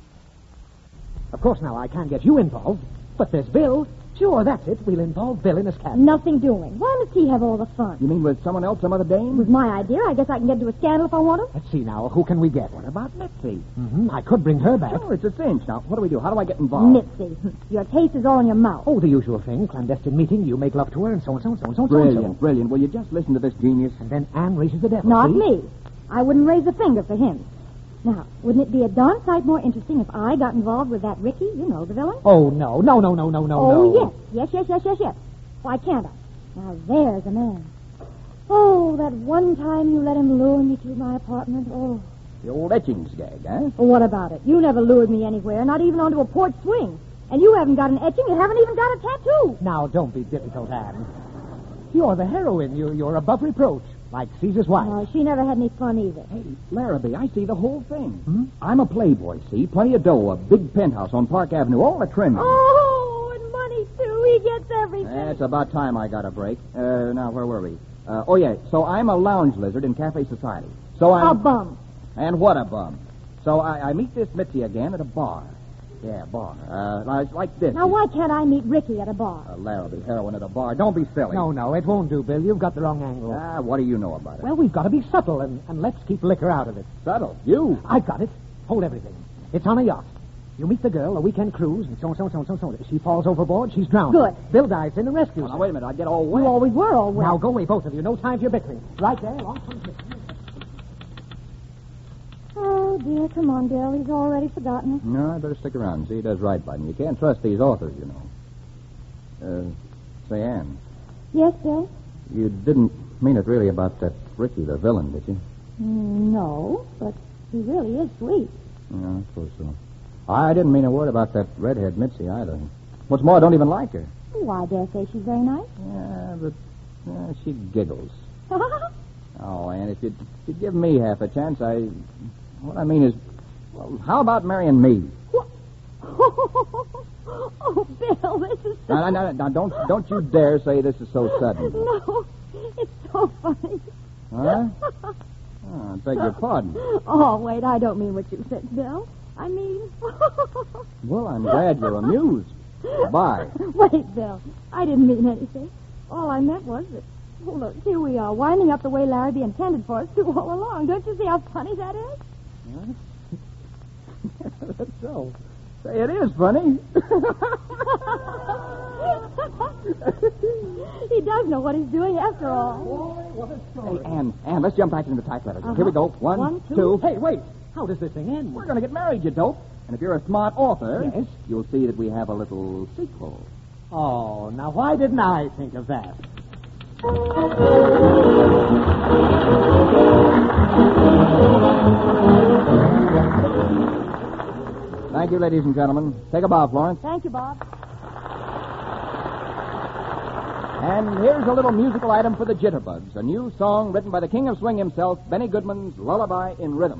Of course, now, I can't get you involved. But there's Bill. Sure, that's it. We'll involve Bill in his cat. Nothing doing. Why must he have all the fun? You mean with someone else, some other It dame? was my idea. I guess I can get into a scandal if I want to. Let's see now. Who can we get? What about Mitzi? Mm-hmm. I could bring her back. Sure, it's a cinch. Now, what do we do? How do I get involved? Mitzi. Your taste is all in your mouth. Oh, the usual thing. Clandestine meeting. You make love to her and so and so and so and so and so. Brilliant, brilliant. Will you just listen to this genius? And then Anne raises the devil. Not see? me. I wouldn't raise a finger for him. Now, wouldn't it be a darn sight more interesting if I got involved with that Ricky, you know, the villain? Oh, no. No, no, no, no, no, oh, no. yes. Yes, yes, yes, yes, yes. Why can't I? Now, there's a man. Oh, that one time you let him lure me to my apartment. Oh. The old etchings gag, eh? Well, what about it? You never lured me anywhere, not even onto a porch swing. And you haven't got an etching. You haven't even got a tattoo. Now, don't be difficult, Anne. You're the heroine. You, you're above reproach, like Caesar's wife. No, she never had any fun either. Hey, Larrabee, I see the whole thing. Hmm? I'm a playboy, see? Plenty of dough, a big penthouse on Park Avenue, all the trimming. Oh, and money, too. He gets everything. Eh, it's about time I got a break. Uh, now, where were we? Uh, oh, yeah, so I'm a lounge lizard in Cafe Society. So I'm... A bum. And what a bum. So I, I meet this Mitzi again at a bar. Yeah, bar. Uh, like- like this. Now, why can't I meet Ricky at a bar? Uh, Larrabee, heroin at a bar. Don't be silly. No, no, it won't do, Bill. You've got the wrong angle. Ah, what do you know about it? Well, we've got to be subtle, and, and let's keep liquor out of it. Subtle. You. I've got it. Hold everything. It's on a yacht. You meet the girl, a weekend cruise, and so and so and so and so and so. She falls overboard, she's drowned. Good. Bill dives in and rescues Oh, now, her. wait a minute. I get all wet. You always were all wet. Now, go away, both of you. No time for your bickering. Right there, long transmission. Oh, dear. Come on, Bill. He's already forgotten us. No, I better stick around. See, he does right by me. You can't trust these authors, you know. Uh, say, Anne, Yes, Bill? you didn't mean it really about that Ricky, the villain, did you? Mm, no, but he really is sweet. Yeah, I suppose so. I didn't mean a word about that redhead Mitzi either. What's more, I don't even like her. Oh, I dare say she's very nice. Yeah, but uh, she giggles. Oh, Anne, if you'd, if you'd give me half a chance, I... What I mean is, well, how about marrying me? Oh, Bill, this is so... Now, now, now, don't, don't you dare say this is so sudden. No, it's so funny. Huh? Oh, I beg your pardon. Oh, wait, I don't mean what you said, Bill. I mean... Well, I'm glad you're amused. Bye. Wait, Bill. I didn't mean anything. All I meant was that... Oh, look, here we are, winding up the way Larrabee intended for us to all along. Don't you see how funny that is? That's so. Say, it is funny. He does know what he's doing after all. of this story. Hey, Anne, Anne, let's jump right into the typewriter. Uh-huh. Here we go. One, One, two. two. Hey, wait. How does this thing end? We're going to get married, you dope. And if you're a smart author, Yes? you'll see that we have a little sequel. Oh, now why didn't I think of that? Thank you, ladies and gentlemen. Take a bow, Florence. Thank you, Bob. And here's a little musical item for the Jitterbugs, a new song written by the king of swing himself, Benny Goodman's Lullaby in Rhythm.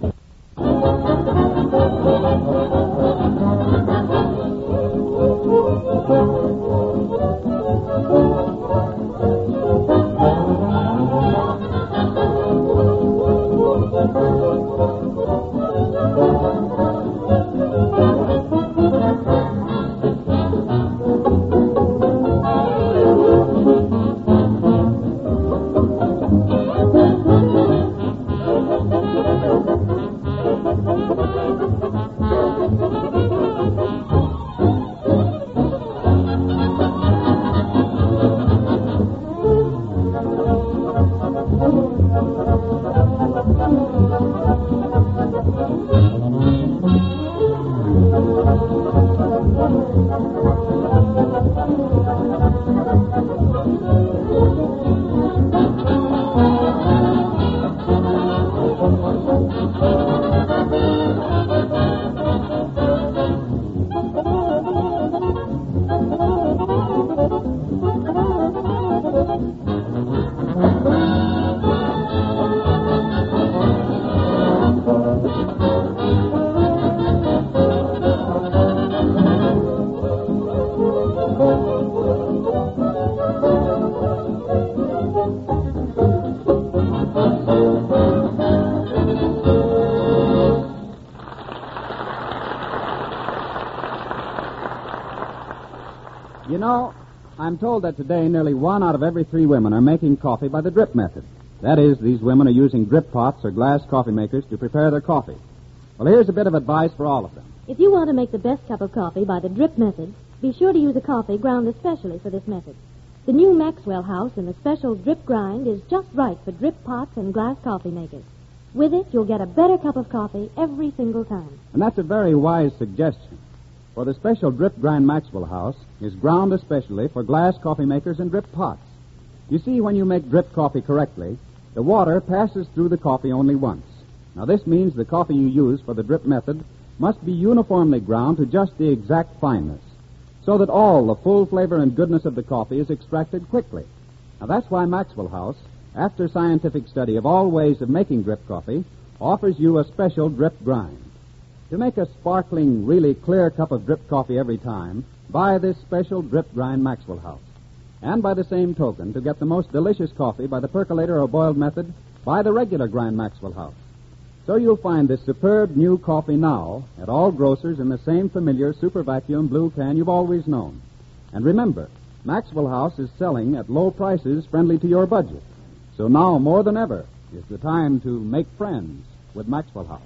You know, I'm told that today nearly one out of every three women are making coffee by the drip method. That is, these women are using drip pots or glass coffee makers to prepare their coffee. Well, here's a bit of advice for all of them. If you want to make the best cup of coffee by the drip method, be sure to use a coffee ground especially for this method. The new Maxwell House in the special drip grind is just right for drip pots and glass coffee makers. With it, you'll get a better cup of coffee every single time. And that's a very wise suggestion. For the special drip grind Maxwell House is ground especially for glass coffee makers and drip pots. You see, when you make drip coffee correctly, the water passes through the coffee only once. Now, this means the coffee you use for the drip method must be uniformly ground to just the exact fineness, so that all the full flavor and goodness of the coffee is extracted quickly. Now, that's why Maxwell House, after scientific study of all ways of making drip coffee, offers you a special drip grind. To make a sparkling, really clear cup of drip coffee every time, buy this special drip grind Maxwell House. And by the same token, to get the most delicious coffee by the percolator or boiled method, buy the regular grind Maxwell House. So you'll find this superb new coffee now at all grocers in the same familiar super vacuum blue can you've always known. And remember, Maxwell House is selling at low prices friendly to your budget. So now more than ever is the time to make friends with Maxwell House.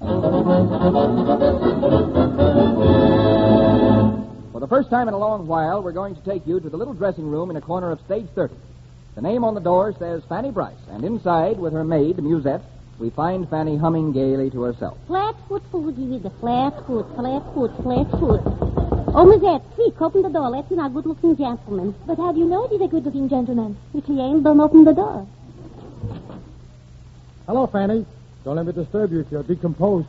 For the first time in a long while, we're going to take you to the little dressing room in a corner of stage thirty. The name on the door says Fanny Bryce, and inside, with her maid, Musette, we find Fanny humming gaily to herself. Flatfoot Fuji with the flatfoot, flatfoot, flatfoot. Oh, Musette, quick, open the door. Let's in our good-looking gentleman. But how do you know he's a good-looking gentleman? If he ain't, don't open the door. Hello, Fanny. Don't let me disturb you if you're decomposed.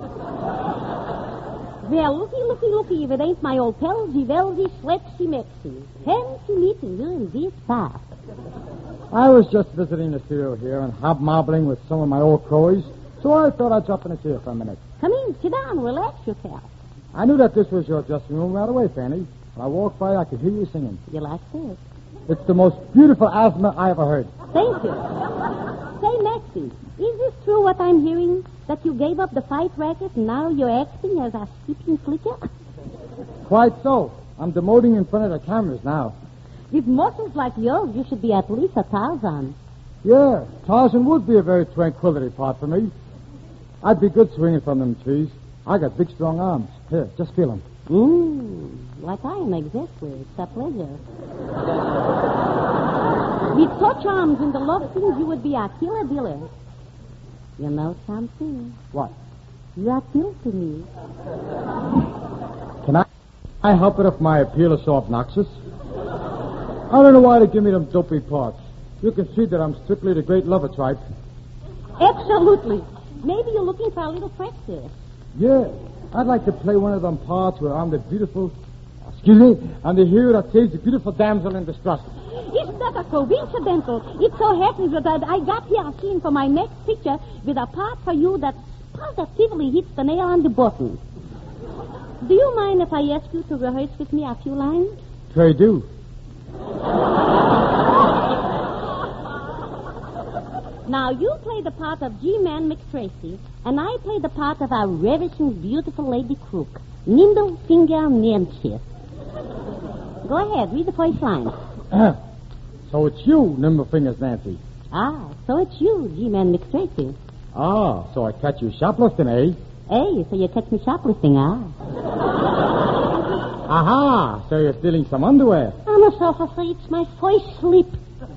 Well, looky, looky, looky. If it ain't my old Pelzy, Velzy, Schlepsy, Mexy. Fancy meeting you in this park. I was just visiting the studio here and hobnobbling with some of my old crowies, so I thought I'd drop in and see you for a minute. Come in, sit down, relax yourself. I knew that this was your dressing room right away, Fanny. When I walked by, I could hear you singing. You like this? It's the most beautiful asthma I ever heard. Thank you. Say, Maxie, is this true what I'm hearing? That you gave up the fight racket and now you're acting as a skipping flicker? Quite so. I'm demoting in front of the cameras now. With muscles like yours, you should be at least a Tarzan. Yeah, Tarzan would be a very tranquility part for me. I'd be good swinging from them trees. I got big, strong arms. Here, just feel them. Mmm, like I am exactly. It's a pleasure. With such arms and the love things, you would be a killer diller. You know something? What? You are killed to me. Can I, I help it if my appeal is so obnoxious? I don't know why they give me them dopey parts. You can see that I'm strictly the great lover type. Absolutely. Maybe you're looking for a little practice. Yeah, I'd like to play one of them parts where I'm the beautiful... Excuse me, I'm the hero that saves the beautiful damsel in distress. Isn't that a coincidental? It so happens that I got here a scene for my next picture with a part for you that positively hits the nail on the button. Do you mind if I ask you to rehearse with me a few lines? Pray do. Now, you play the part of G-Man McTracy, and I play the part of a ravishing, beautiful lady crook, Nimble Finger Nancy. Go ahead, read the first line. So it's you, Nimble Fingers Nancy. Ah, so it's you, G-Man McTracy. Ah, so I catch you shoplifting, eh? Hey, so you catch me shoplifting, ah? Aha, so you're stealing some underwear. I'm so afraid it's my first sleep.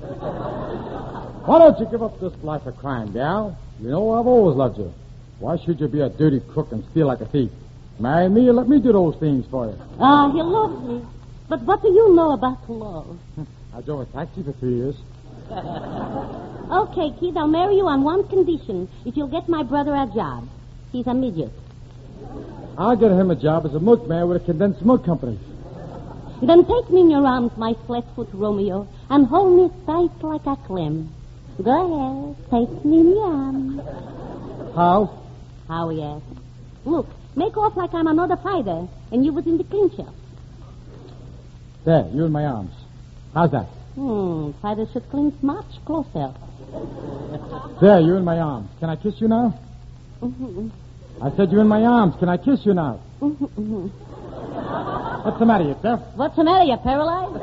Why don't you give up this life of crime, gal? You know I've always loved you. Why should you be a dirty crook and steal like a thief? Marry me and let me do those things for you. Ah, he loves me. But what do you know about love? I drove a taxi for three years. Okay, kid, I'll marry you on one condition. If you'll get my brother a job. He's a midget. I'll get him a job as a milkman with a condensed milk company. Then take me in your arms, my flat-foot Romeo, and hold me tight like a clam. Go ahead, take me in your arms. How? How, yes. Look, make off like I'm another fighter, and you was in the clincher. There, you in my arms. How's that? Hmm, fighters should clinch much closer. There, you in my arms. Can I kiss you now? Mm-hmm. I said you in my arms. Can I kiss you now? Mm-hmm. What's the matter, you deaf? What's the matter, you paralyzed?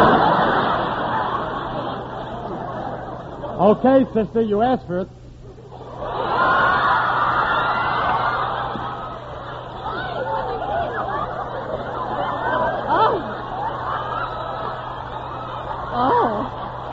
Okay, sister, you asked for it. Oh. Oh.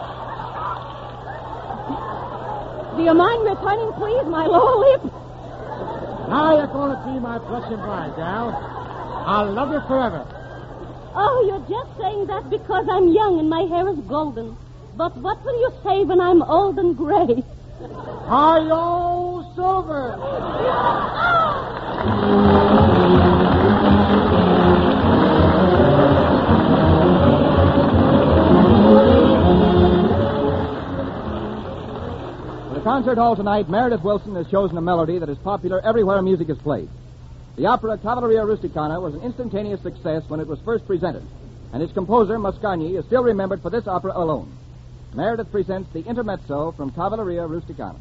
Do you mind returning, please, my lower lip? Now you're going to be my blushing bride, gal. I'll love you forever. Oh, you're just saying that because I'm young and my hair is golden. But what will you say when I'm old and gray? Hi-yo, Silver! For the concert hall tonight, Meredith Wilson has chosen a melody that is popular everywhere music is played. The opera Cavalleria Rusticana was an instantaneous success when it was first presented, and its composer, Mascagni, is still remembered for this opera alone. Meredith presents the intermezzo from Cavalleria Rusticana.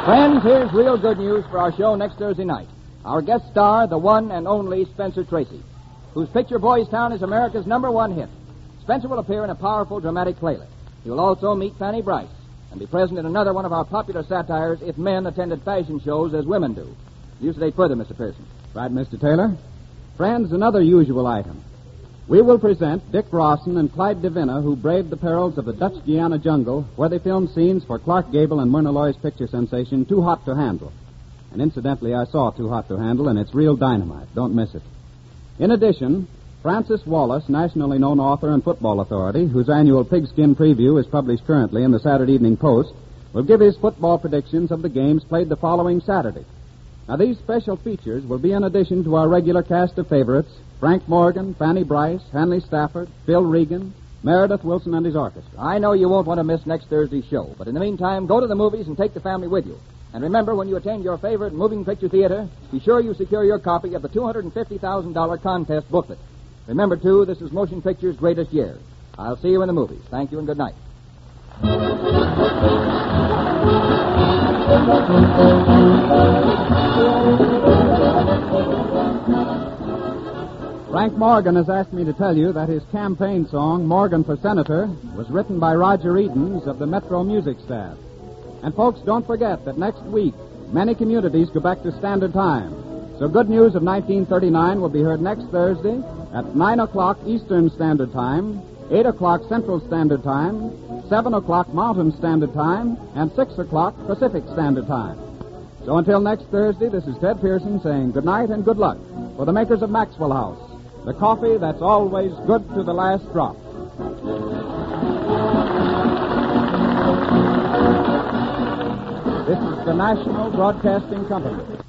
Friends, here's real good news for our show next Thursday night. Our guest star, the one and only Spencer Tracy, whose picture Boys Town is America's number one hit. Spencer will appear in a powerful dramatic playlet. He will also meet Fanny Bryce and be present in another one of our popular satires, If Men Attended Fashion Shows as Women Do. Elucidate further, Mister Pearson. Right, Mister Taylor. Friends, another usual item. We will present Dick Rawson and Clyde Devina, who braved the perils of the Dutch Guiana jungle, where they filmed scenes for Clark Gable and Myrna Loy's picture sensation, Too Hot to Handle. And incidentally, I saw Too Hot to Handle, and it's real dynamite. Don't miss it. In addition, Francis Wallace, nationally known author and football authority, whose annual Pigskin Preview is published currently in the Saturday Evening Post, will give his football predictions of the games played the following Saturday. Now, these special features will be in addition to our regular cast of favorites, Frank Morgan, Fanny Bryce, Hanley Stafford, Phil Regan, Meredith Wilson and his orchestra. I know you won't want to miss next Thursday's show, but in the meantime, go to the movies and take the family with you. And remember, when you attend your favorite moving picture theater, be sure you secure your copy of the two hundred fifty thousand dollars contest booklet. Remember, too, this is motion picture's greatest year. I'll see you in the movies. Thank you and good night. Frank Morgan has asked me to tell you that his campaign song, Morgan for Senator, was written by Roger Edens of the Metro Music Staff. And folks, don't forget that next week, many communities go back to Standard Time. So Good News of nineteen thirty-nine will be heard next Thursday at nine o'clock Eastern Standard Time, eight o'clock Central Standard Time, seven o'clock Mountain Standard Time, and six o'clock Pacific Standard Time. So until next Thursday, this is Ted Pearson saying good night and good luck for the makers of Maxwell House, the coffee that's always good to the last drop. This is the National Broadcasting Company.